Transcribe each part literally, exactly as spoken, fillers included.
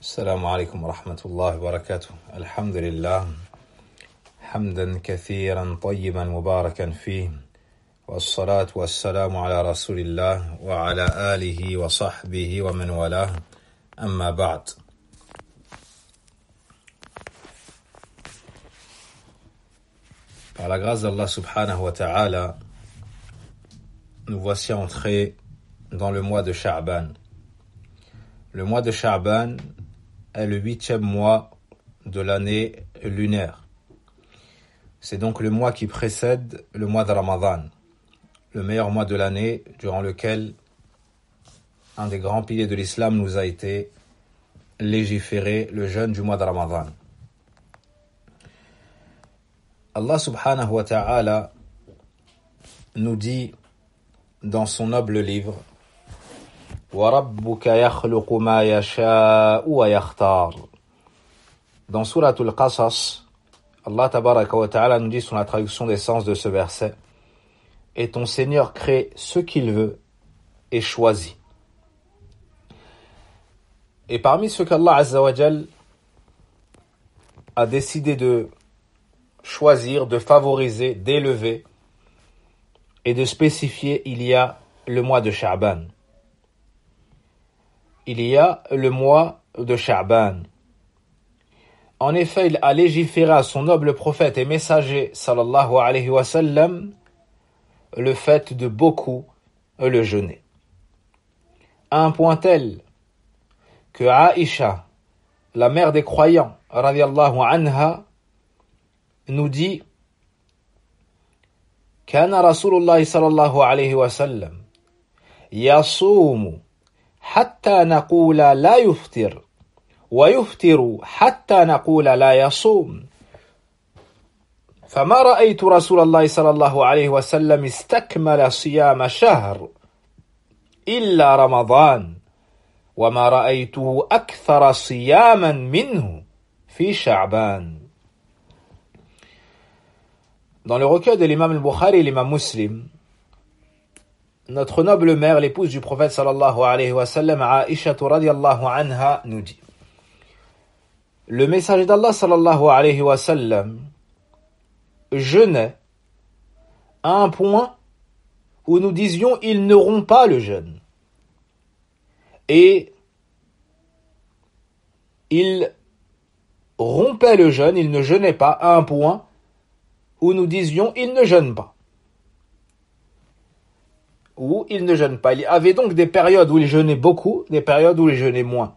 السلام عليكم ورحمة الله وبركاته. الحمد لله حمدا كثيرا طيبا مباركا فيه، والصلاة والسلام على رسول الله وعلى آله وصحبه ومن والاه. أما بعد. Par la grâce d'Allah subhanahu wa ta'ala, nous voici entrés dans le mois de Sha'ban. Le mois de Sha'ban est le huitième mois de l'année lunaire. C'est donc le mois qui précède le mois de Ramadan, le meilleur mois de l'année durant lequel un des grands piliers de l'islam nous a été légiféré, le jeûne du mois de Ramadan. Allah subhanahu wa ta'ala nous dit dans son noble livre وَرَبُّكَ يَخْلُقُ مَا يَشَاءُ وَيَخْتَارُ. Dans Surat al-Qasas, Allah tabaraka wa ta'ala nous dit sur la traduction des sens de ce verset: et ton Seigneur crée ce qu'il veut et choisit. Et parmi ce qu'Allah azza wa jal a décidé de choisir, de favoriser, d'élever et de spécifier, il y a le mois de Sha'ban. Il y a le mois de Sha'ban. En effet, il a légiféré à son noble prophète et messager sallallahu alayhi wa sallam le fait de beaucoup le jeûner. À un point tel que Aïcha, la mère des croyants, radiyallahu anha, nous dit: كان رسول الله صلى الله عليه وسلم يصوم حتى نقول لا يفطر ويفطر حتى نقول لا يصوم فما رأيت رسول الله صلى الله عليه وسلم استكمل صيام شهر إلا رمضان وما رأيته أكثر صياما منه في شعبان. Dans le recueil de l'imam al-Bukhari et l'imam Muslim, notre noble mère, l'épouse du prophète sallallahu alayhi wa sallam, Aïcha radiyallahu anha, nous dit: le messager d'Allah sallallahu alayhi wa sallam jeûnait à un point où nous disions il ne rompt pas le jeûne. Et il rompait le jeûne, il ne jeûnait pas à un point où nous disions il ne jeûne pas. Ou il ne jeûne pas. Il y avait donc des périodes où il jeûnait beaucoup, des périodes où il jeûnait moins.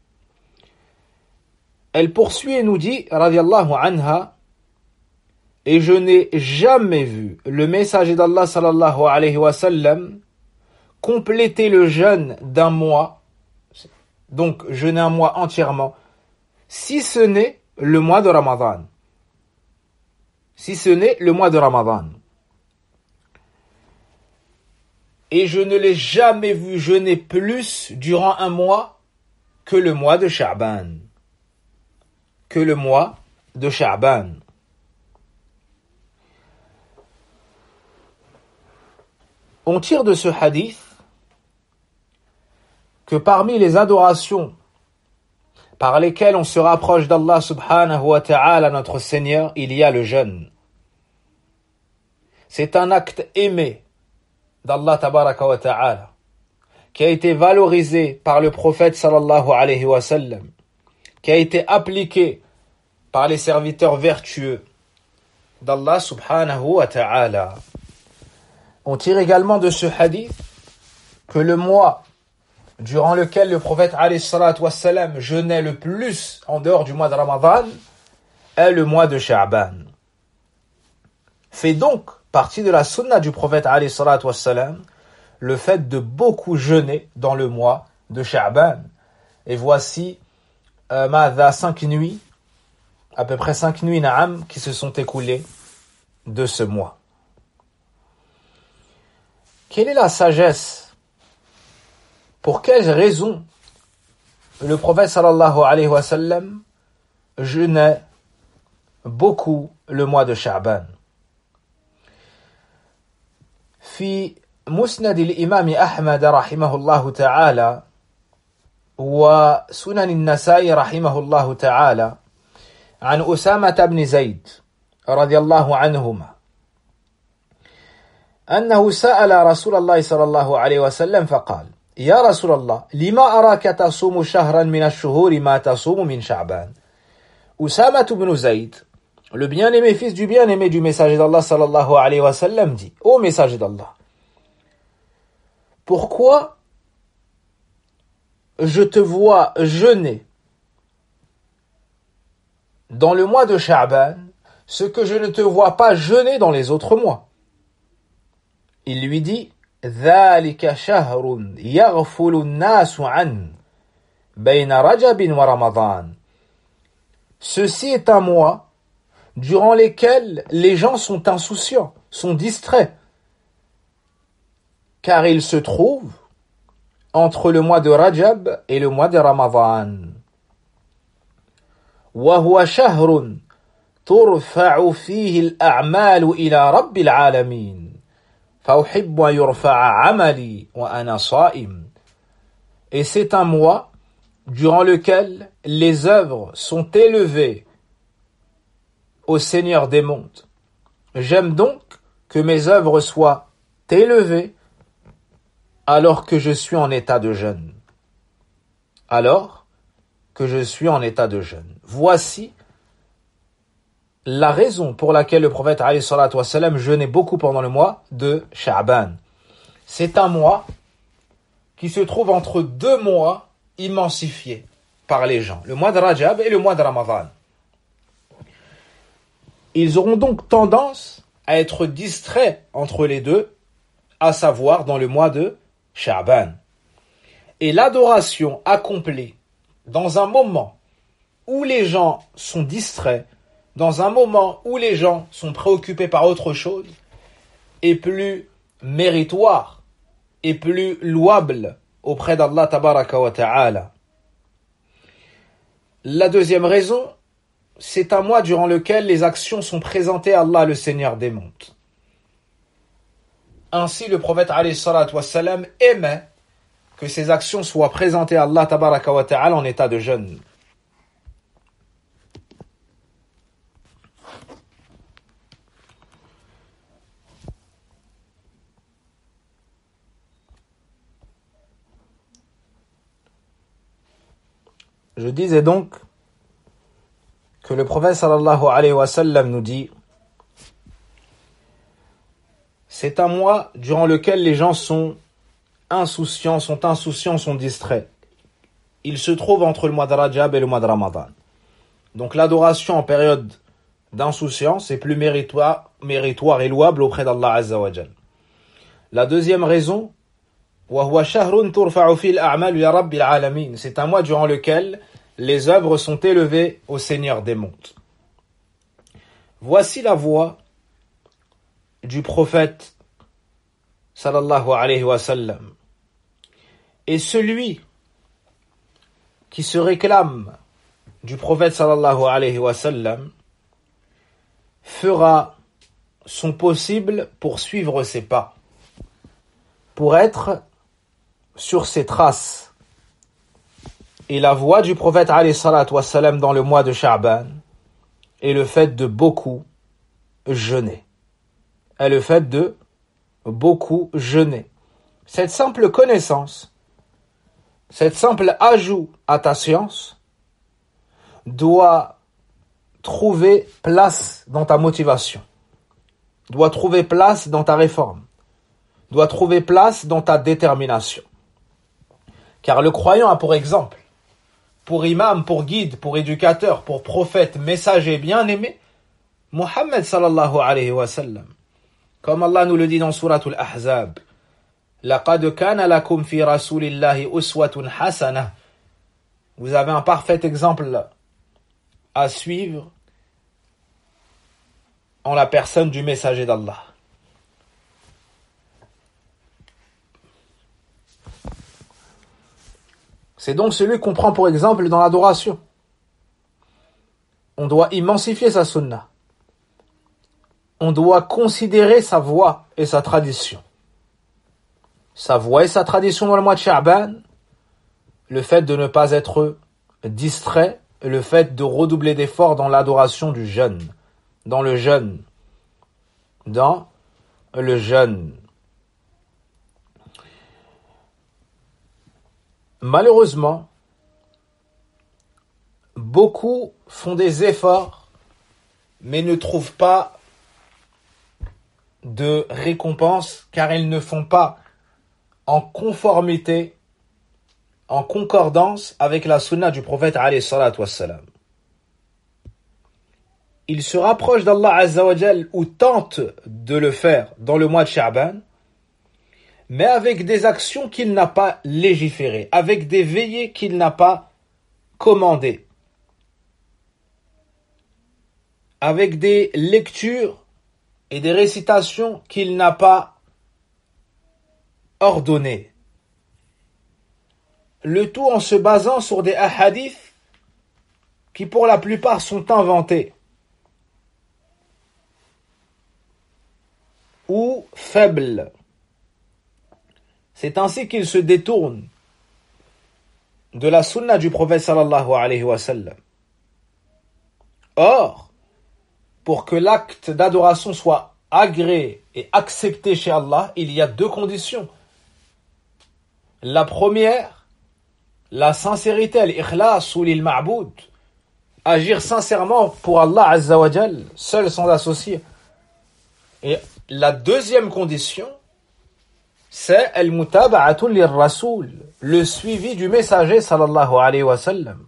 Elle poursuit et nous dit, radiyallahu anha, et je n'ai jamais vu le messager d'Allah sallallahu alayhi wa sallam compléter le jeûne d'un mois, donc jeûner un mois entièrement, si ce n'est le mois de Ramadan. Si ce n'est le mois de Ramadan. Et je ne l'ai jamais vu jeûner plus durant un mois que le mois de Sha'ban. Que le mois de Sha'ban. On tire de ce hadith que parmi les adorations par lesquelles on se rapproche d'Allah subhanahu wa ta'ala, notre Seigneur, il y a le jeûne. C'est un acte aimé d'Allah tabaraka wa ta'ala, qui a été valorisé par le prophète sallallahu alayhi wa sallam, qui a été appliqué par les serviteurs vertueux d'Allah subhanahu wa ta'ala. On tire également de ce hadith que le mois durant lequel le prophète alayhi salatu wa sallam jeûnait le plus en dehors du mois de Ramadan est le mois de Sha'ban. Fait donc partie de la sunna du prophète alayhi salatu wa sallam le fait de beaucoup jeûner dans le mois de Sha'ban. Et voici euh, madha, cinq nuits, à peu près cinq nuits na'am, qui se sont écoulées de ce mois. Quelle est la sagesse? Pour quelles raisons le prophète sallallahu alayhi wa sallam jeûnait beaucoup le mois de Sha'ban? في مسند الإمام أحمد رحمه الله تعالى وسنن النسائي رحمه الله تعالى عن أسامة بن زيد رضي الله عنهما أنه سأل رسول الله صلى الله عليه وسلم فقال يا رسول الله لما أراك تصوم شهرا من الشهور ما تصوم من شعبان. Usama ibn Zayd, le bien-aimé fils du bien-aimé du messager d'Allah sallallahu alayhi wa sallam dit: Ô messager d'Allah, pourquoi je te vois jeûner dans le mois de Sha'ban ce que je ne te vois pas jeûner dans les autres mois? Il lui dit: ذلك شهر يغفل الناس عنه بين رجب ورمضان. Ceci est un mois durant lequel les gens sont insouciants, sont distraits, car il se trouve entre le mois de Rajab et le mois de Ramadan. وهو شهر ترفع فيه الأعمال إلى رب العالمين فأحب أن يرفع عملي وأنا صائم. Et c'est un mois durant lequel les œuvres sont élevées au Seigneur des mondes. J'aime donc que mes œuvres soient élevées alors que je suis en état de jeûne. Alors que je suis en état de jeûne. Voici la raison pour laquelle le prophète alayhi salatu wassalam jeûnait beaucoup pendant le mois de Sha'ban. C'est un mois qui se trouve entre deux mois immensifiés par les gens, le mois de Rajab et le mois de Ramadan. Ils auront donc tendance à être distraits entre les deux, à savoir dans le mois de Sha'ban. Et l'adoration accomplie dans un moment où les gens sont distraits, dans un moment où les gens sont préoccupés par autre chose, est plus méritoire et plus louable auprès d'Allah tabaraka wa ta'ala. La deuxième raison, c'est un mois durant lequel les actions sont présentées à Allah, le Seigneur des mondes. Ainsi, le prophète alayhi salatu wassalam aimait que ces actions soient présentées à Allah tabaraka wa ta'ala en état de jeûne. Je disais donc que le prophète sallallahu alayhi wa sallam nous dit: c'est un mois durant lequel les gens sont insouciants, sont insouciants, sont distraits. Il se trouve entre le mois de Rajab et le mois de Ramadan. Donc l'adoration en période d'insouciance est plus méritoire, méritoire et louable auprès d'Allah Azza wa Jal. La deuxième raison, c'est un mois durant lequel les œuvres sont élevées au Seigneur des mondes. Voici la voix du prophète sallallahu alayhi wa sallam. Et celui qui se réclame du prophète sallallahu alayhi wa sallam fera son possible pour suivre ses pas, pour être sur ses traces. Et la voie du prophète alayhi salatu wassalam dans le mois de Sha'ban est le fait de beaucoup jeûner. Est le fait de beaucoup jeûner. Cette simple connaissance, cette simple ajout à ta science doit trouver place dans ta motivation, doit trouver place dans ta réforme, doit trouver place dans ta détermination. Car le croyant a pour exemple, pour imam, pour guide, pour éducateur, pour prophète, messager bien-aimé, Muhammad sallallahu alayhi wa sallam. Comme Allah nous le dit dans Surat Al-Ahzab, لَقَدْ كَانَ لَكُمْ فِي رَسُولِ اللَّهِ أُسْوَةٌ حَسَنَةٌ. Vous avez un parfait exemple à suivre en la personne du messager d'Allah. C'est donc celui qu'on prend pour exemple dans l'adoration. On doit immensifier sa sunna. On doit considérer sa voix et sa tradition. Sa voix et sa tradition dans le mois de Sha'ban, le fait de ne pas être distrait, le fait de redoubler d'efforts dans l'adoration du jeûne, dans le jeûne, dans le jeûne. Malheureusement, beaucoup font des efforts, mais ne trouvent pas de récompense, car ils ne font pas en conformité, en concordance avec la sunna du prophète alayhi salatu wassalam. Ils se rapprochent d'Allah Azza wa Jal ou tentent de le faire dans le mois de Sha'ban, mais avec des actions qu'il n'a pas légiférées, avec des veillées qu'il n'a pas commandées, avec des lectures et des récitations qu'il n'a pas ordonnées. Le tout en se basant sur des hadiths qui pour la plupart sont inventés ou faibles. C'est ainsi qu'ils se détournent de la sunna du prophète sallallahu alayhi wa sallam. Or, pour que l'acte d'adoration soit agréé et accepté chez Allah, il y a deux conditions. La première, la sincérité, al-ikhlas ou lil-ma'boud, agir sincèrement pour Allah Azza wa Jal, seul sans associé. Et la deuxième condition, c'est al-mutaba'atu lir-rasoul, le suivi du messager sallallahu alayhi wa sallam.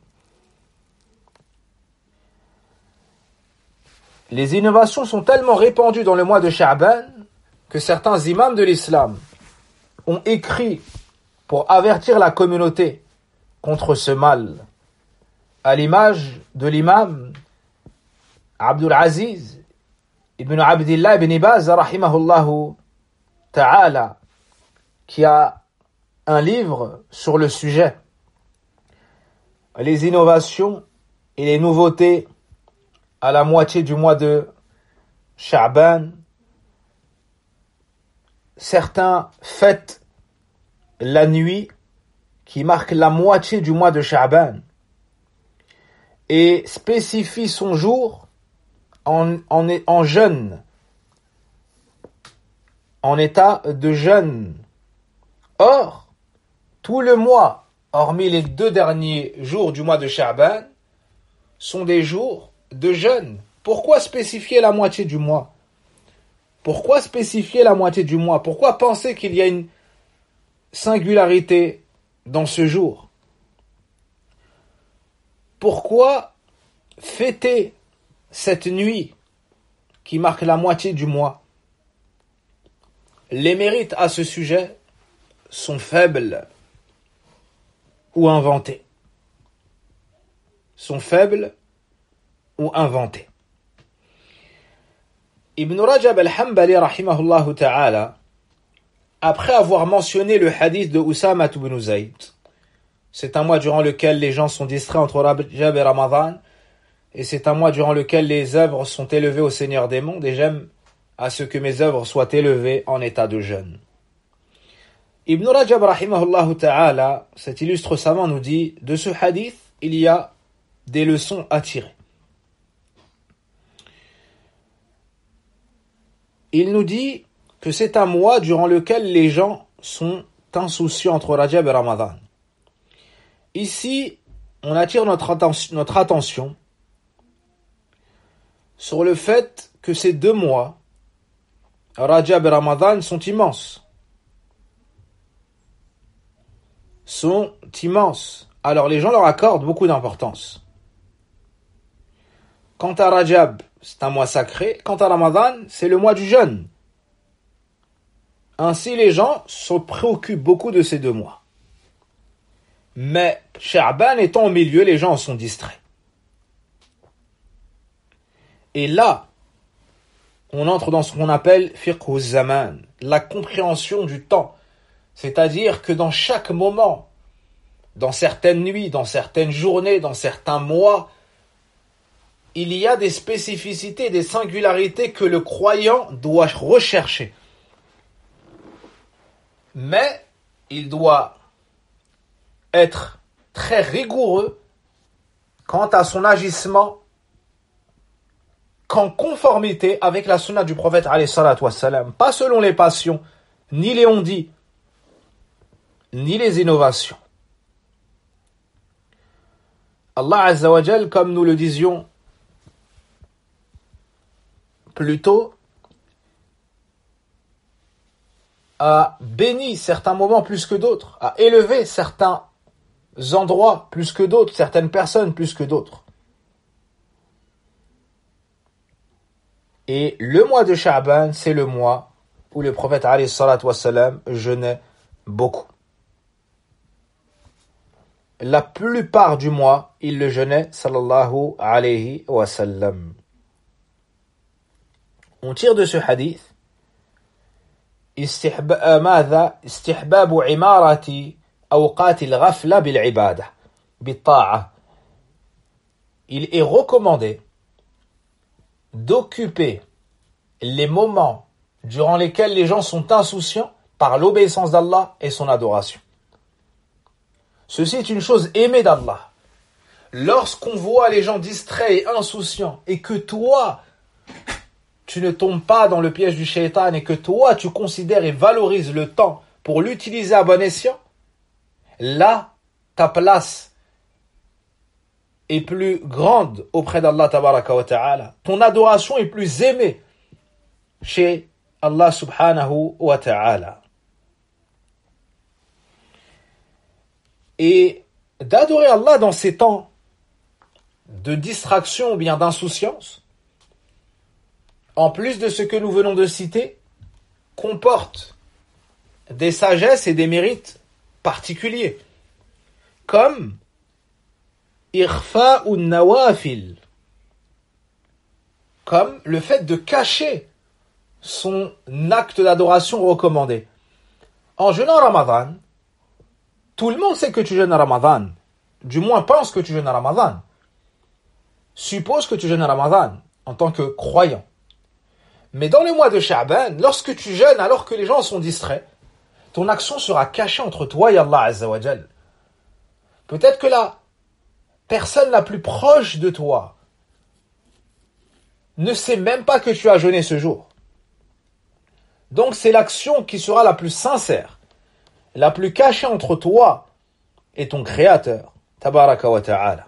Les innovations sont tellement répandues dans le mois de Sha'ban que certains imams de l'islam ont écrit pour avertir la communauté contre ce mal, à l'image de l'imam Abdul Aziz ibn Abdillah ibn Baz rahimahullahu ta'ala, qui a un livre sur le sujet, les innovations et les nouveautés à la moitié du mois de Sha'ban. Certains fêtent la nuit qui marque la moitié du mois de Sha'ban et spécifient son jour en, en, en jeûne, en état de jeûne. Or, tout le mois, hormis les deux derniers jours du mois de Sha'ban, sont des jours de jeûne. Pourquoi spécifier la moitié du mois? Pourquoi spécifier la moitié du mois? Pourquoi penser qu'il y a une singularité dans ce jour? Pourquoi fêter cette nuit qui marque la moitié du mois? Les mérites à ce sujet sont faibles ou inventés. Sont faibles ou inventés. Ibn Rajab al-Hanbali rahimahullah ta'ala, après avoir mentionné le hadith de Usama ibn Zayd, c'est un mois durant lequel les gens sont distraits entre Rajab et Ramadan, et c'est un mois durant lequel les œuvres sont élevées au Seigneur des mondes, et j'aime à ce que mes œuvres soient élevées en état de jeûne. Ibn Rajab rahimahullah ta'ala, cet illustre savant, nous dit, de ce hadith, il y a des leçons à tirer. Il nous dit que c'est un mois durant lequel les gens sont insouciants entre Rajab et Ramadan. Ici, on attire notre attention, notre attention sur le fait que ces deux mois, Rajab et Ramadan, sont immenses. Sont immenses. Alors les gens leur accordent beaucoup d'importance. Quant à Rajab, c'est un mois sacré. Quant à Ramadan, c'est le mois du jeûne. Ainsi, les gens se préoccupent beaucoup de ces deux mois. Mais Sha'ban étant au milieu, les gens en sont distraits. Et là, on entre dans ce qu'on appelle fiqh zaman, la compréhension du temps. C'est-à-dire que dans chaque moment, dans certaines nuits, dans certaines journées, dans certains mois, il y a des spécificités, des singularités que le croyant doit rechercher. Mais il doit être très rigoureux quant à son agissement qu'en conformité avec la sunna du prophète alayhi salatu wassalam, pas selon les passions, ni les on-dit, ni les innovations. Allah Azza wa Jal, comme nous le disions plus tôt, a béni certains moments plus que d'autres, a élevé certains endroits plus que d'autres, certaines personnes plus que d'autres. Et le mois de Sha'ban, c'est le mois où le prophète alayhi salatu wassalam jeûnait beaucoup. La plupart du mois, il le jeûnait, sallallahu alayhi wa sallam. On tire de ce hadith ماذا استحباب عمارة أوقات الغفلة بالعبادة بالطاعة. Il est recommandé d'occuper les moments durant lesquels les gens sont insouciants par l'obéissance d'Allah et son adoration. Ceci est une chose aimée d'Allah. Lorsqu'on voit les gens distraits et insouciants et que toi, tu ne tombes pas dans le piège du shaitan et que toi, tu considères et valorises le temps pour l'utiliser à bon escient, là, ta place est plus grande auprès d'Allah tabaraka wa ta'ala. Ton adoration est plus aimée chez Allah subhanahu wa ta'ala. Et d'adorer Allah dans ces temps de distraction ou bien d'insouciance, en plus de ce que nous venons de citer, comporte des sagesses et des mérites particuliers, comme irfa'u nawafil, comme le fait de cacher son acte d'adoration recommandé. En jeûnant Ramadan, tout le monde sait que tu jeûnes à Ramadan, du moins pense que tu jeûnes à Ramadan, suppose que tu jeûnes à Ramadan en tant que croyant. Mais dans le mois de Sha'ban, lorsque tu jeûnes alors que les gens sont distraits, ton action sera cachée entre toi et Allah Azza wa Jal. Peut-être que la personne la plus proche de toi ne sait même pas que tu as jeûné ce jour. Donc c'est l'action qui sera la plus sincère, la plus cachée entre toi et ton Créateur, Tabaraka wa Ta'ala.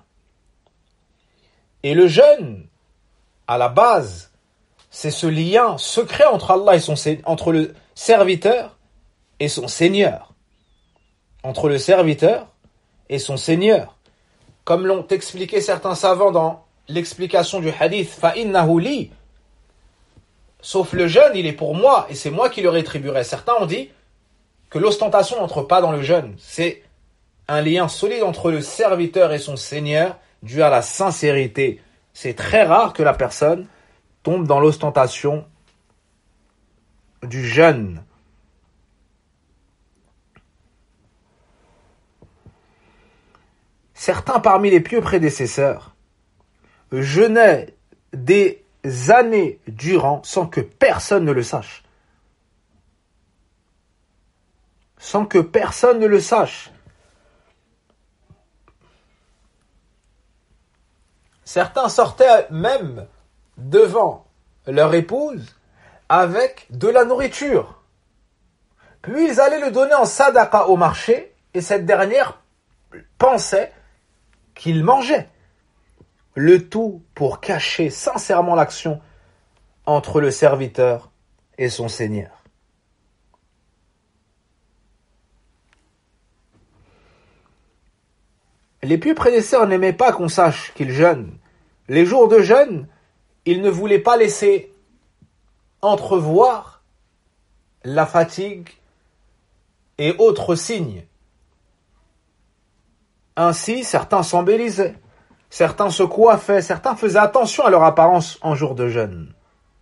Et le jeûne, à la base, c'est ce lien secret entre Allah et son entre le serviteur et son Seigneur. Entre le serviteur et son Seigneur. Comme l'ont expliqué certains savants dans l'explication du hadith, فَإِنَّهُ لِي, sauf le jeûne, il est pour moi, et c'est moi qui le rétribuerai. Certains ont dit que l'ostentation n'entre pas dans le jeûne. C'est un lien solide entre le serviteur et son Seigneur, dû à la sincérité. C'est très rare que la personne tombe dans l'ostentation du jeûne. Certains parmi les pieux prédécesseurs jeûnaient des années durant sans que personne ne le sache. Sans que personne ne le sache. Certains sortaient même devant leur épouse avec de la nourriture. Puis ils allaient le donner en sadaqa au marché et cette dernière pensait qu'il mangeait. Le tout pour cacher sincèrement l'action entre le serviteur et son Seigneur. Les pieux prédécesseurs n'aimaient pas qu'on sache qu'ils jeûnent. Les jours de jeûne, ils ne voulaient pas laisser entrevoir la fatigue et autres signes. Ainsi, certains s'embellisaient, certains se coiffaient, certains faisaient attention à leur apparence en jour de jeûne.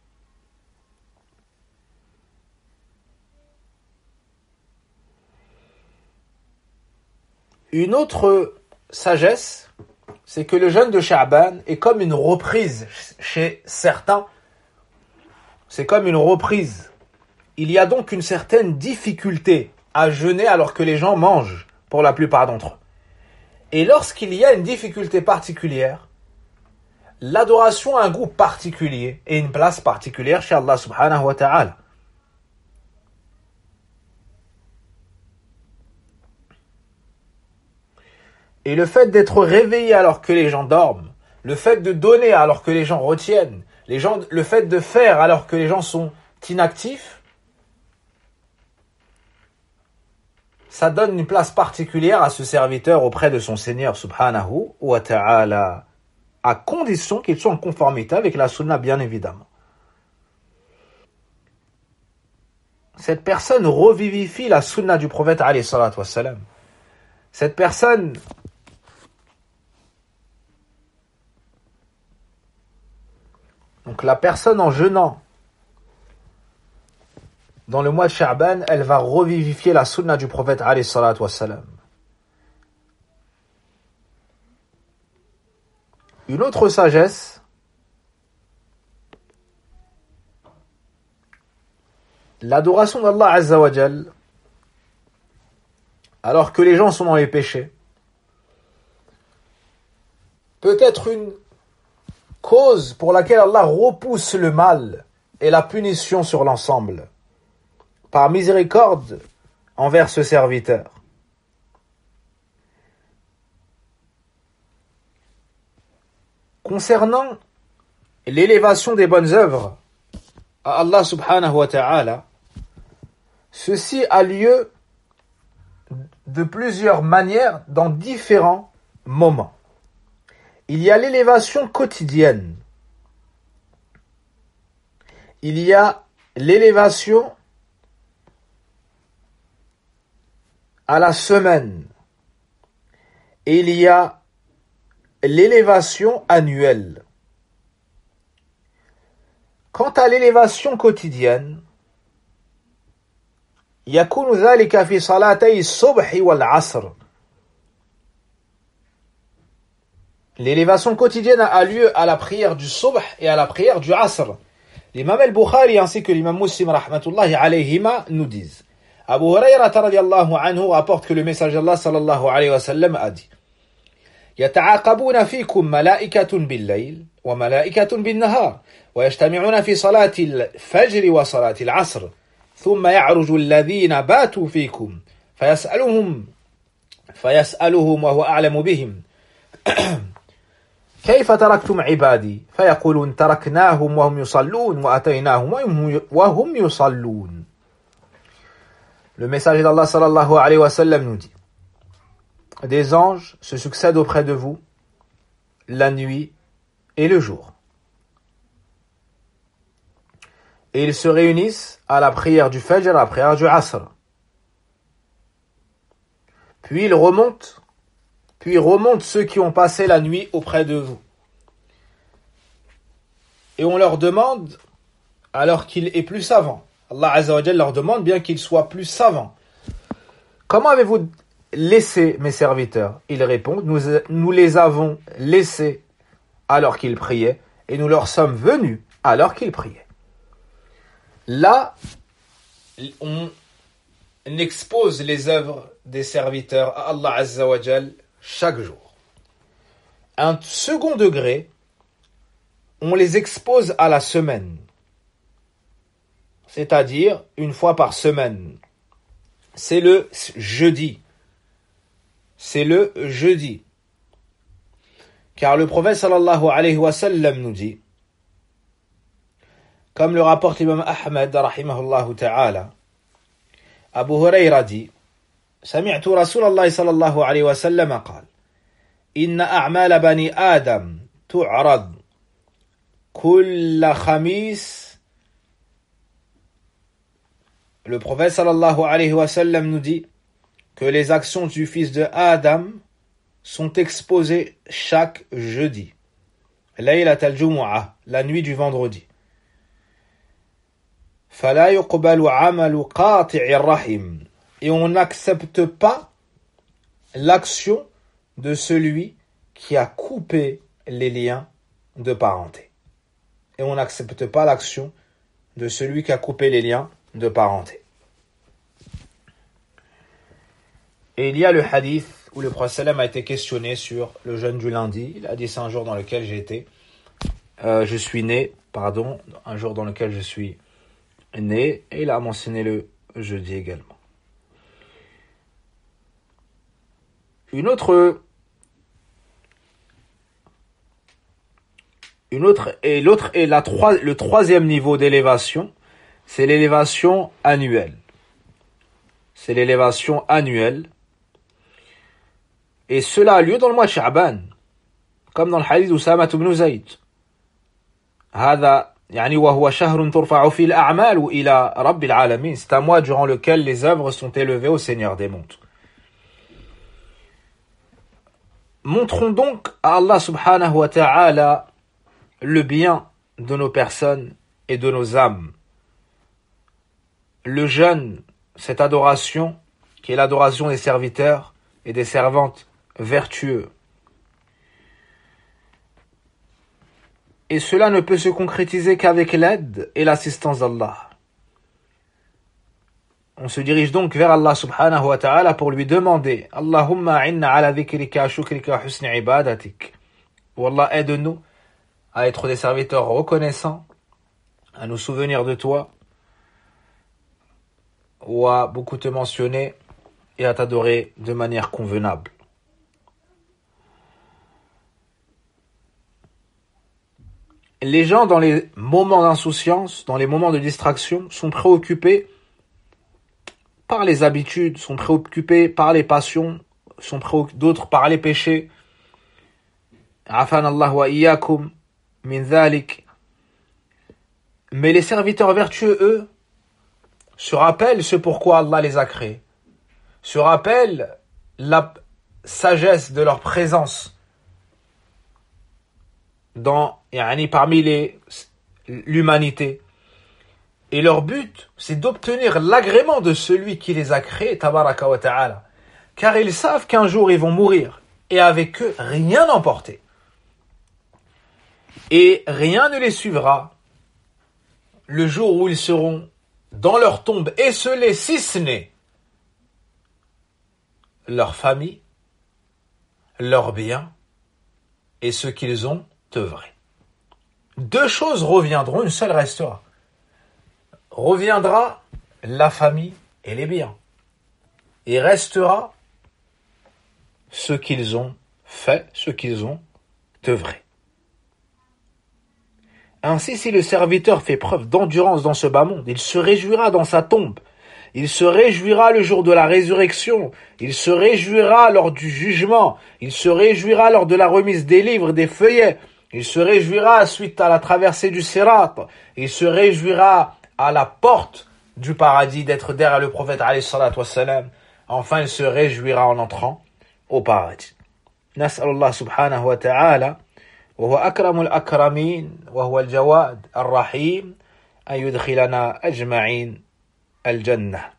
Une autre sagesse, c'est que le jeûne de Sha'ban est comme une reprise chez certains. C'est comme une reprise. Il y a donc une certaine difficulté à jeûner alors que les gens mangent, pour la plupart d'entre eux. Et lorsqu'il y a une difficulté particulière, l'adoration a un goût particulier et une place particulière chez Allah subhanahu wa ta'ala. Et le fait d'être réveillé alors que les gens dorment, le fait de donner alors que les gens retiennent, les gens, le fait de faire alors que les gens sont inactifs, ça donne une place particulière à ce serviteur auprès de son Seigneur subhanahu wa ta'ala, à condition qu'il soit en conformité avec la sunna, bien évidemment. Cette personne revivifie la sunna du prophète alayhi salatu wassalam. Cette personne donc la personne en jeûnant dans le mois de Sha'ban, elle va revivifier la sunna du prophète alayhi salatu wassalam. Une autre sagesse, l'adoration d'Allah Azza wa Jal, alors que les gens sont dans les péchés, peut être une cause pour laquelle Allah repousse le mal et la punition sur l'ensemble, par miséricorde envers ce serviteur. Concernant l'élévation des bonnes œuvres à Allah subhanahu wa ta'ala, ceci a lieu de plusieurs manières dans différents moments. Il y a l'élévation quotidienne. Il y a l'élévation à la semaine. Et il y a l'élévation annuelle. Quant à l'élévation quotidienne, يكون ذلك في صلاتي الصبح والعصر. L'élévation quotidienne a lieu à la prière du subh et à la prière du asr. L'imam al-Bukhari ainsi que l'imam Muslim rahmatullahi alayhima nous disent. Abu Hurayrah radiyallahu anhu rapporte que le messager d'Allah sallallahu alayhi wa sallam a dit: يتعاقبون فيكم ملائكة بالليل وملائكة بالنهار ويجتمعون في صلاة الفجر وصلاة العصر ثم يعرج الذين باتوا فيكم فيسألهم فيسألهم وهو أعلم بهم كيف تركتم عبادي فيقولون تركناهم وهم يصلون وأتيناهم وهم يصلون. Le messager d'Allah sallallahu alayhi wa sallam nous dit: des anges se succèdent auprès de vous la nuit et le jour. Et ils se réunissent à la prière du Fajr, à la prière du Asr. Puis ils remontent, puis remontent ceux qui ont passé la nuit auprès de vous. Et on leur demande, alors qu'il est plus savant, Allah Azza wa Jalla leur demande bien qu'ils soient plus savants: comment avez-vous laissé mes serviteurs? Ils répondent: nous, nous les avons laissés alors qu'ils priaient, et nous leur sommes venus alors qu'ils priaient. Là, on expose les œuvres des serviteurs à Allah Azza wa Jal chaque jour. Un second degré, on les expose à la semaine, c'est-à-dire une fois par semaine. C'est le jeudi. C'est le jeudi. Car le prophète sallallahu alayhi wa sallam nous dit, comme le rapporte l'imam Ahmed rahimahullah ta'ala, Abu Hurayrah dit: سمعت رسول الله صلى الله عليه وسلم قال إن أعمال بني آدم تعرض كل خميس. Le prophète sallallahu alayhi wa sallam nous dit que les actions du fils de Adam sont exposées chaque jeudi, Laylat al-Jumu'ah, la nuit du vendredi. فلا يقبل عمل قاطع الرحم, et on n'accepte pas l'action de celui qui a coupé les liens de parenté. Et on n'accepte pas l'action de celui qui a coupé les liens de parenté. Et il y a le hadith où le prophète sallam a été questionné sur le jeûne du lundi. Il a dit c'est un jour dans lequel j'ai été, euh, je suis né, pardon, un jour dans lequel je suis né, et il a mentionné le jeudi également. Une autre, une autre et l'autre et la trois, le troisième niveau d'élévation, c'est l'élévation annuelle. C'est l'élévation annuelle. Et cela a lieu dans le mois de Sha'ban, comme dans le hadith d'Usama ibn Zayd. هذا يعني وهو شهر ترفع فيه الأعمال إلى رب العالمين. C'est un mois durant lequel les œuvres sont élevées au Seigneur des mondes. Montrons donc à Allah subhanahu wa ta'ala le bien de nos personnes et de nos âmes. Le jeûne, cette adoration, qui est l'adoration des serviteurs et des servantes vertueux. Et cela ne peut se concrétiser qu'avec l'aide et l'assistance d'Allah. On se dirige donc vers Allah subhanahu wa ta'ala pour lui demander Allahumma a'inna ala dhikrika shukrika husni ibadatik. Ou Allah, aide-nous à être des serviteurs reconnaissants, à nous souvenir de toi, ou à beaucoup te mentionner et à t'adorer de manière convenable. Les gens, dans les moments d'insouciance, dans les moments de distraction, sont préoccupés par les habitudes, sont préoccupés par les passions, sont préoccupés d'autres par les péchés. Afan Allah wa iyyakum min dhalik. Mais les serviteurs vertueux, eux, se rappellent ce pourquoi Allah les a créés, se rappellent la sagesse de leur présence dans, yani, parmi les, l'humanité. Et leur but, c'est d'obtenir l'agrément de celui qui les a créés, tabaraka wa ta'ala. Car ils savent qu'un jour ils vont mourir, et avec eux, rien n'emporter. Et rien ne les suivra le jour où ils seront dans leur tombe esselés, si ce n'est leur famille, leurs biens, et ce qu'ils ont œuvré. Deux choses reviendront, une seule restera. Reviendra la famille et les biens. Et restera ce qu'ils ont fait, ce qu'ils ont œuvré. Ainsi, si le serviteur fait preuve d'endurance dans ce bas monde, il se réjouira dans sa tombe. Il se réjouira le jour de la résurrection. Il se réjouira lors du jugement. Il se réjouira lors de la remise des livres, des feuillets. Il se réjouira suite à la traversée du Sirat. Il se réjouira à la porte du paradis d'être derrière le prophète alayhi salatu wassalam. Enfin, il se réjouira en entrant au paradis. Nas'alullah subhanahu wa ta'ala wa huwa akramul akramin wa huwa al-jawad ar-rahim an yudkhilana ajma'in al-jannah.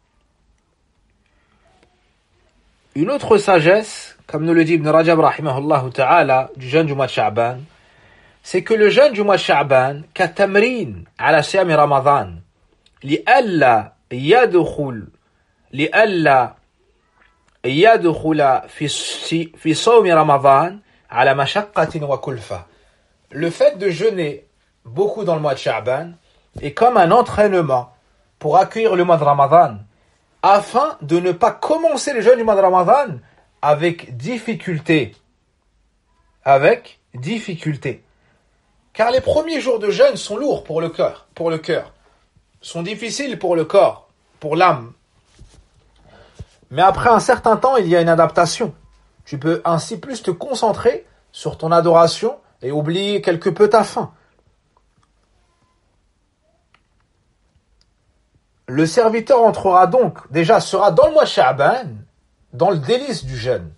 Une autre sagesse, comme nous le dit Ibn Rajab rahimahullah ta'ala, du jeûne du mois de Sha'ban, c'est que le jeûne du mois de Sha'ban, katamrin ala siyam Ramadan, لئلا يدخل لئلا يدخل في في صوم رمضان على مشقة وكلفة. Le fait de jeûner beaucoup dans le mois de Sha'ban est comme un entraînement pour accueillir le mois de Ramadan, afin de ne pas commencer le jeûne du mois de Ramadan avec difficulté. Avec difficulté. Car les premiers jours de jeûne sont lourds pour le cœur, pour le cœur, sont difficiles pour le corps, pour l'âme. Mais après un certain temps, il y a une adaptation. Tu peux ainsi plus te concentrer sur ton adoration et oublier quelque peu ta faim. Le serviteur entrera donc, déjà sera dans le mois Sha'ban, dans le délice du jeûne.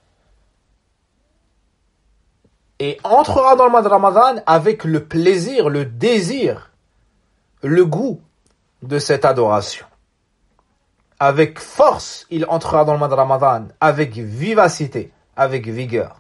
Et entrera dans le mois de Ramadan avec le plaisir, le désir, le goût de cette adoration. Avec force, il entrera dans le mois de Ramadan, avec vivacité, avec vigueur.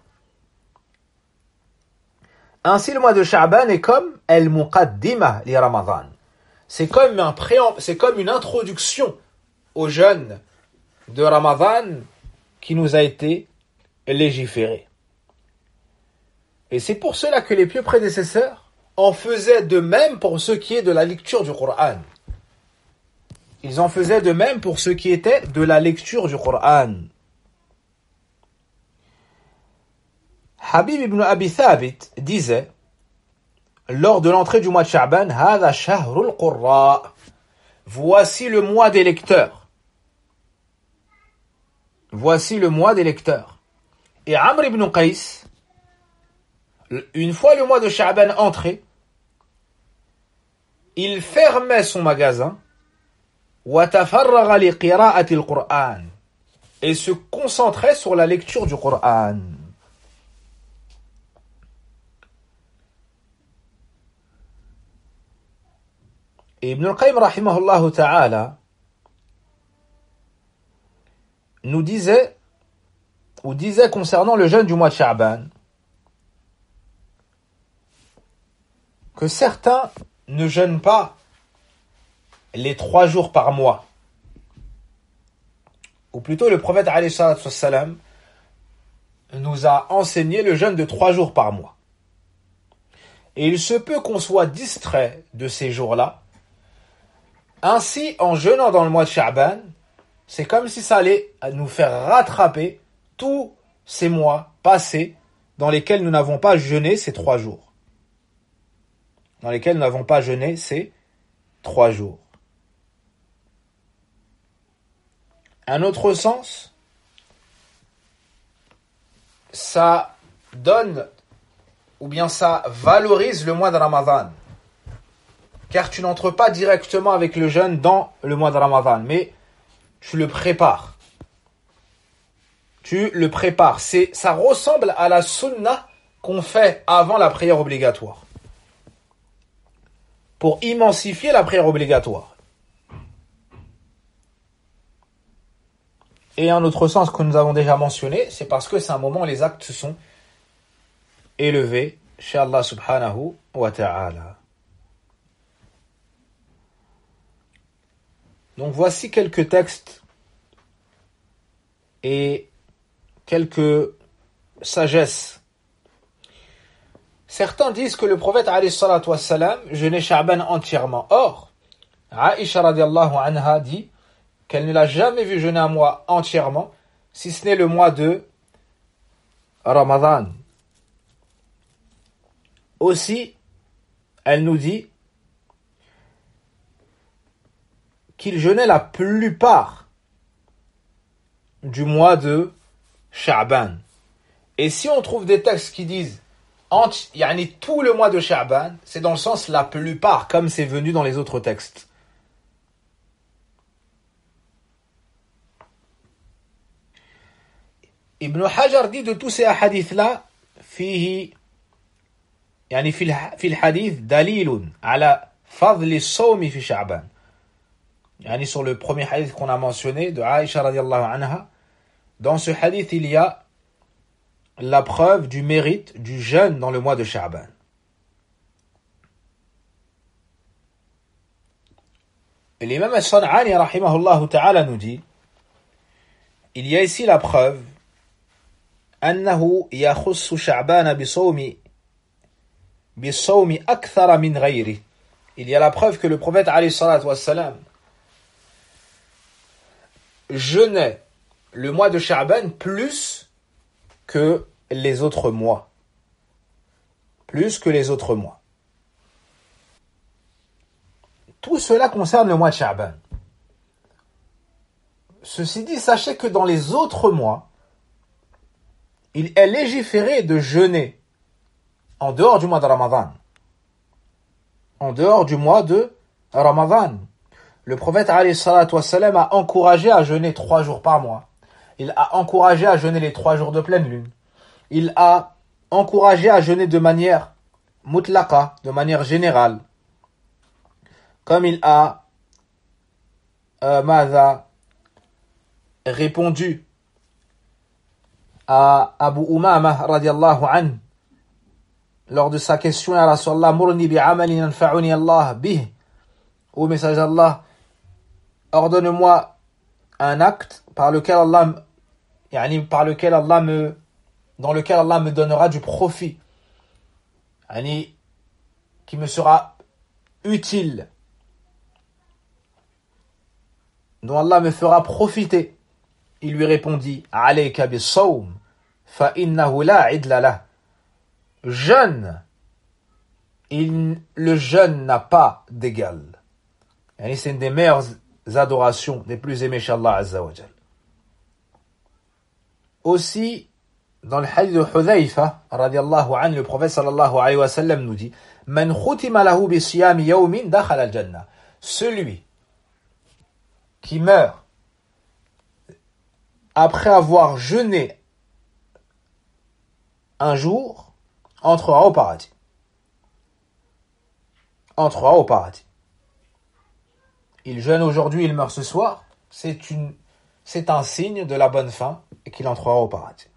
Ainsi, le mois de Sha'ban est comme el-muqaddima li Ramadan. C'est comme un préam... c'est comme une introduction au jeûne de Ramadan qui nous a été légiférer. Et c'est pour cela que les pieux prédécesseurs en faisaient de même pour ce qui est de la lecture du Coran. Ils en faisaient de même pour ce qui était de la lecture du Coran. Habib ibn Abi Thabit disait, lors de l'entrée du mois de Sha'ban, Hada shahrul qurra. Voici le mois des lecteurs. Voici le mois des lecteurs. Et Amr ibn Qais, une fois le mois de Sha'ban entré, il fermait son magasin وَتَفَرَّغَ لِقِرَاءَةِ الْقُرْآنِ et se concentrait sur la lecture du Coran. Et Ibn al-Qayyim rahimahullah ta'ala nous disait ou disait concernant le jeûne du mois de Sha'ban que certains ne jeûnent pas les trois jours par mois. Ou plutôt le prophète alayhi salatu wassalam nous a enseigné le jeûne de trois jours par mois. Et il se peut qu'on soit distrait de ces jours-là. Ainsi, en jeûnant dans le mois de Sha'ban, c'est comme si ça allait nous faire rattraper tous ces mois passés dans lesquels nous n'avons pas jeûné ces trois jours. Dans lesquels nous n'avons pas jeûné ces trois jours. Un autre sens, ça donne ou bien ça valorise le mois de Ramadan. Car tu n'entres pas directement avec le jeûne dans le mois de Ramadan, mais tu le prépares. Tu le prépares. C'est, ça ressemble à la sunna qu'on fait avant la prière obligatoire. Pour immensifier la prière obligatoire. Et un autre sens que nous avons déjà mentionné, c'est parce que c'est un moment où les actes se sont élevés chez Allah subhanahu wa ta'ala. Donc voici quelques textes et quelques sagesses. Certains disent que le prophète alayhi salatu wassalam jeûnait Sha'ban entièrement. Or, Aïcha radiallahu anha dit qu'elle ne l'a jamais vu jeûner un mois entièrement, si ce n'est le mois de Ramadan. Aussi, elle nous dit qu'il jeûnait la plupart du mois de Sha'ban. Et si on trouve des textes qui disent yani tout le mois de Sha'ban, c'est dans le sens la plupart, comme c'est venu dans les autres textes. Ibn Hajar dit de tous ces hadiths-là, fihi, yani fil hadith, dalilun ala fadli sawmi fi Sha'ban. Yani sur le premier hadith qu'on a mentionné, de Aïcha radiallahu anha, dans ce hadith, il y a la preuve du mérite du jeûne dans le mois de Sha'ban. Et l'imam al-San'ani rahimahullah ta'ala nous dit, il y a ici la preuve أنه يخص شعبان بصوم بصوم أكثر من غيره. Il y a la preuve que le prophète alayhi salatu wassalam jeûnait le mois de Sha'ban plus que les autres mois. Plus que les autres mois. Tout cela concerne le mois de Sha'ban. Ceci dit, sachez que dans les autres mois, il est légiféré de jeûner en dehors du mois de Ramadan. En dehors du mois de Ramadan. Le prophète alayhi salatu wassalam a encouragé à jeûner trois jours par mois. Il a encouragé à jeûner les trois jours de pleine lune. Il a encouragé à jeûner de manière mutlaqa, de manière générale. Comme il a euh, Mada répondu à Abu Umama radiallahu anhu lors de sa question à Rasulallah, Murni bi'amalin yanfa'uni Allah bih. Ô message d'Allah, ordonne-moi un acte par lequel Allah, yani par lequel Allah me dans lequel Allah me donnera du profit, qui me sera utile, dont Allah me fera profiter. Il lui répondit, alayka bis-sawm fa innahu la idla lah. Jeûne, il, le jeûne n'a pas d'égal. C'est une des meilleures adorations, des plus aimées chez Allah Azza wa Jal. Aussi, dans le hadith de Hudhayfa, radiallahu anhu, le prophète sallallahu alayhi wa sallam nous dit, Man khutima lahu bi siyami yawmin dakhala al-jannah. Celui qui meurt après avoir jeûné un jour entrera au paradis. Entrera au paradis. Il jeûne aujourd'hui, il meurt ce soir, c'est une, c'est un signe de la bonne fin et qu'il entrera au paradis.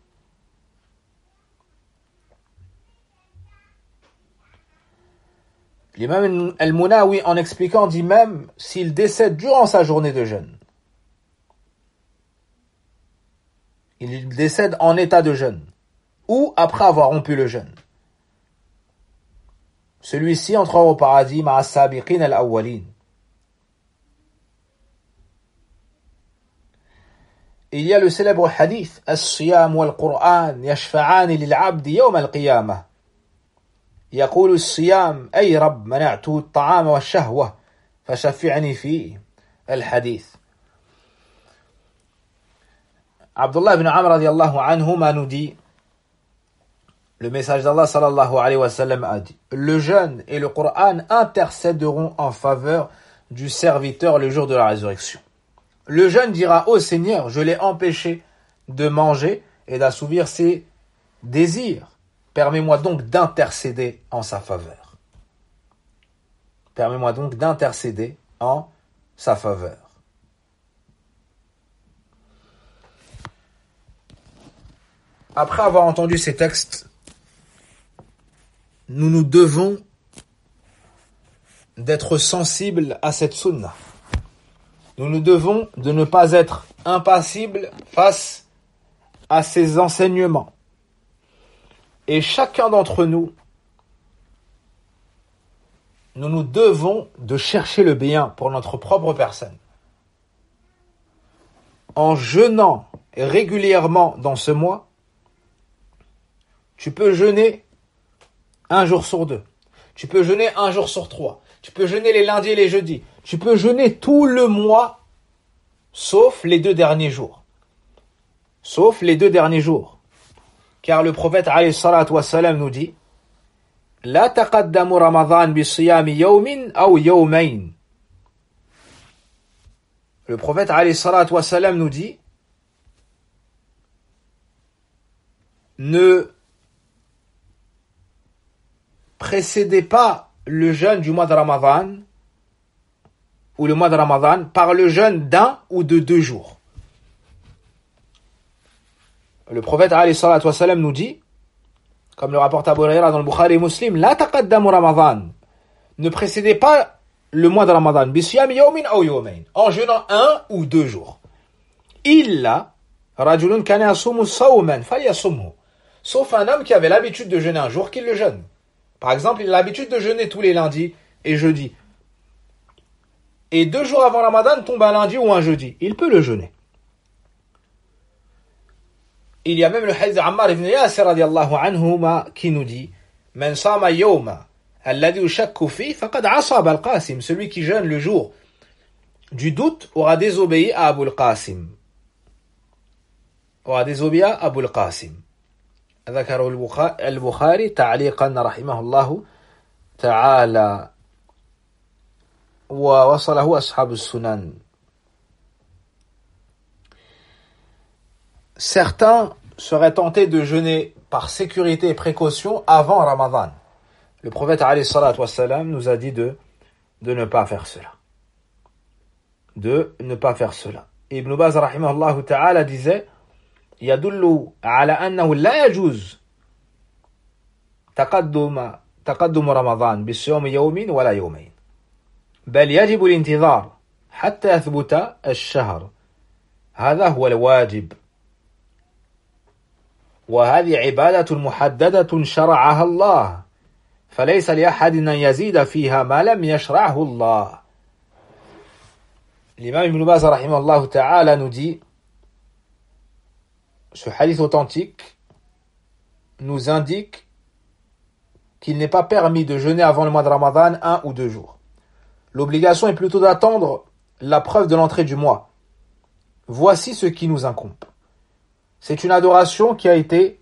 L'imam Al-Munawi, en expliquant, dit même s'il décède durant sa journée de jeûne, il décède en état de jeûne, ou après avoir rompu le jeûne, celui-ci entrera au paradis ma'a sabiqin al-awwalin. Il y a le célèbre hadith As-siyam wal-Qur'an yashfa'ani lil-'abdi yawm al-qiyamah. يقول الصيام أي رب منعته الطعام والشهوة فشفعني فيه. الحديث. Abdullah ibn Amr radiallahu anhuma nous dit, le message d'Allah sallallahu alayhi wa sallam a dit, le jeûne et le Coran intercéderont en faveur du serviteur le jour de la résurrection. Le jeûne dira, ô Seigneur, je l'ai empêché de manger et d'assouvir ses désirs. Permets-moi donc d'intercéder en sa faveur. Permets-moi donc d'intercéder en sa faveur. Après avoir entendu ces textes, nous nous devons d'être sensibles à cette sunna. Nous nous devons de ne pas être impassibles face à ces enseignements. Et chacun d'entre nous, nous nous devons de chercher le bien pour notre propre personne. En jeûnant régulièrement dans ce mois, tu peux jeûner un jour sur deux. Tu peux jeûner un jour sur trois. Tu peux jeûner les lundis et les jeudis. Tu peux jeûner tout le mois, sauf les deux derniers jours. Sauf les deux derniers jours. Car le prophète alayhi salatu wa salam nous dit La taqaddamu Ramadan bi siyami yawmin aw yawmayn. Le prophète alayhi salatu wa salam nous dit Ne précédez pas le jeûne du mois de Ramadan ou le mois de Ramadan par le jeûne d'un ou de deux jours. Le prophète alayhi salatu wa salam nous dit, comme le rapporte Abu Huraira dans le Bukhari et Muslim, La taqaddamu Ramadan. Ne précédez pas le mois de Ramadan. Bisiyami yawmin aw yawmayn. En jeûnant un ou deux jours. Illa rajulun kana yasumu sawman falyasumhu. Sauf un homme qui avait l'habitude de jeûner un jour, qu'il le jeûne. Par exemple, il a l'habitude de jeûner tous les lundis et jeudis. Et deux jours avant Ramadan tombe un lundi ou un jeudi. Il peut le jeûner. Il y a même le hadith d'Ammar ibn Yasir radiallahu anhuma qui nous dit Man sama yawma alladhi yushakku fi faqad asaba al-Qasim. Celui qui jeûne le jour du doute aura désobéi à Abu al-Qasim. Aura désobéi à Abu al-Qasim. ذكره البخاري تعليقا رحمه الله تعالى ووصله أصحاب السنن. Certains seraient tentés de jeûner par sécurité et précaution avant Ramadan. Le prophète alayhi salatu wassalam nous a dit de, de ne pas faire cela. De ne pas faire cela. Ibn Baz rahimahullah ta'ala disait يدل على أنه لا يجوز تقدم تقدم رمضان بالصيام يوم ولا يومين بل يجب الانتظار حتى يثبت الشهر هذا هو الواجب. وهذه عبادة محددة شرعها الله فليس لأحد أن يزيد فيها ما لم يشرعه الله. L'imam Ibn Baz rahimahullah ta'ala nous dit, ce hadith authentique nous indique qu'il n'est pas permis de jeûner avant le mois de Ramadan un ou deux jours. L'obligation est plutôt d'attendre la preuve de l'entrée du mois. Voici ce qui nous incombe. C'est une adoration qui a été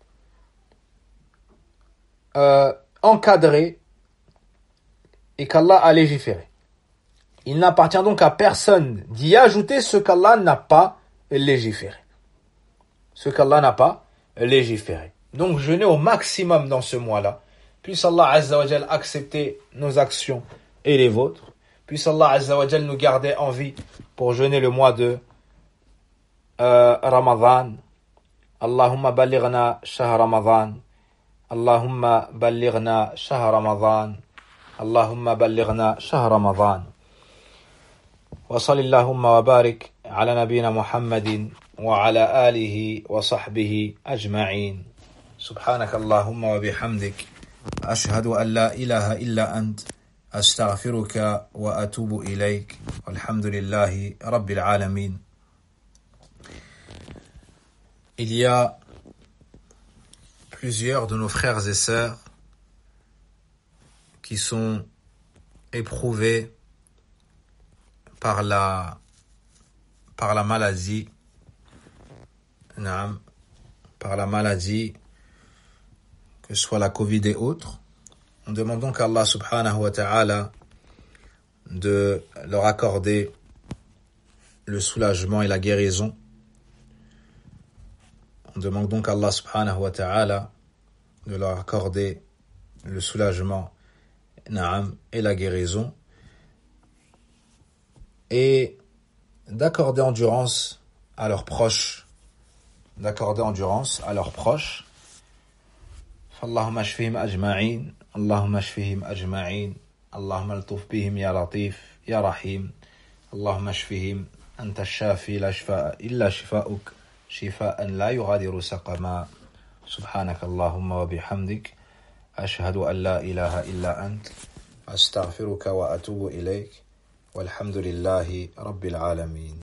euh, encadrée et qu'Allah a légiféré. Il n'appartient donc à personne d'y ajouter ce qu'Allah n'a pas légiféré. Ce qu'Allah n'a pas légiféré. Donc jeûner au maximum dans ce mois-là. Puisse Allah Azza wa Jal accepter nos actions et les vôtres. Puisse Allah Azza wa Jal nous garder en vie pour jeûner le mois de euh, Ramadan. Allahumma ballighna shahr Ramadan. Allahumma ballighna shahr Ramadan. Allahumma ballighna shahr Ramadan. وصل اللهم وبارك على نبينا محمد وعلى آله وصحبه أجمعين. سبحانك اللهم وبحمدك أشهد أن لا إله إلا أنت أستغفرك وأتوب إليك والحمد لله رب العالمين. Il y a plusieurs de nos frères et sœurs qui sont éprouvés par la par la maladie par la maladie que ce soit la Covid et autres. On demande donc à Allah subhanahu wa ta'ala de leur accorder le soulagement et la guérison. On demande donc à Allah subhanahu wa ta'ala de leur accorder le soulagement et la guérison et d'accorder endurance à leurs proches, d'accorder endurance à leurs proches. Allahumma shfihim ajma'in, Allahumma shfihim ajma'in, Allahumma altuf bihim ya latif, ya rahim, Allahumma shfihim, anta shafi la shfa'a illa shifa'uk, shifa'an la yughadiru saqama, subhanaka Allahumma wa bihamdik, ashhadu an la ilaha illa ant, astaghfiruka wa atubu ilayk. والحمد لله رب العالمين.